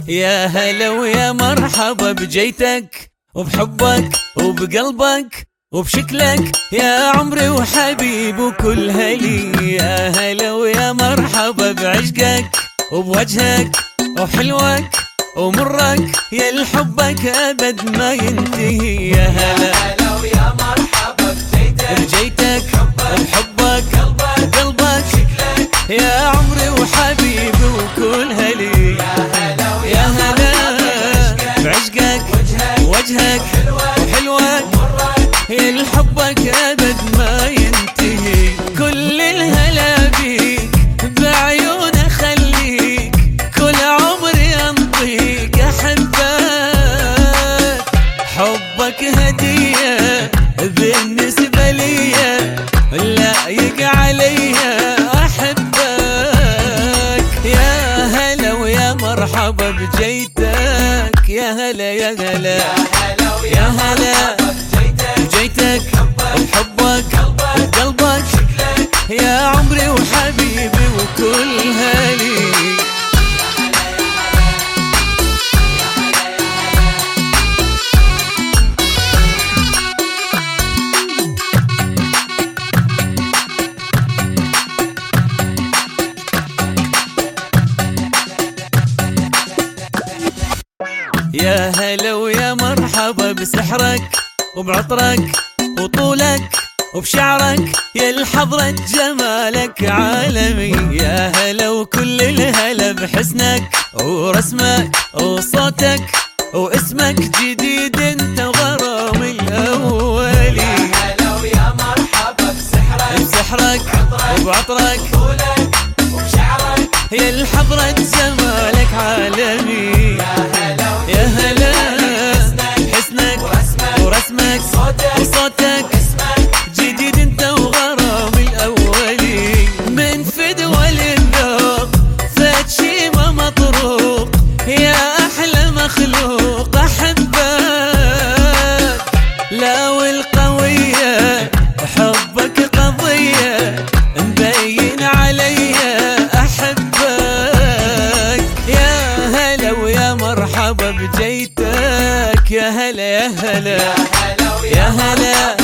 يا هلا ويا مرحبا بجيتك وبحبك وبقلبك وبشكلك يا عمري وحبيب وكل هلي. يا هلا ويا مرحبا بعشقك وبوجهك وحلوك ومرك يا لحبك أبد ما ينتهي. يا هلا ويا مرحبا بجيتك وبحبك وقلبك شكلك يا عمري وحبيبي وكل هلي. يا هلا بعشقك ووجهك وحلوك يا لحبك أبد ما ينتهي. كل الهلا بيك بعيون خليك كل عمري أنطيك أحبك. حبك هدية بالنسبة لي لايق علي أحبك. يا هلا ويا مرحبا بجيتك يا هلا يا هلا يا هلا بجيتك وبحبك وقلبك يا عمري وحبيبي وكل هلي. يا هلا ويا مرحبا بسحرك وبعطرك وطولك وبشعرك يا الحضرة جمالك عالمي. يا هلا وكل الهلا بحسنك ورسمك وصوتك واسمك جديد انت وغرامي الأولي. يا هلا ويا مرحبا بسحرك وبعطرك وطولك وبشعرك يا الحضرة جمالك عالمي. يا هلا حسنك ورسمك وصوتك جديد انت وغرامي الأولي. من فدوى للذوق فات شي ما مطروق يا أحلى مخلوق أحبك. لا والقوية حبك قضية مبين علي أحبك. يا هلا ويا مرحبا بجيتك يا هلا يا هلا يا هلا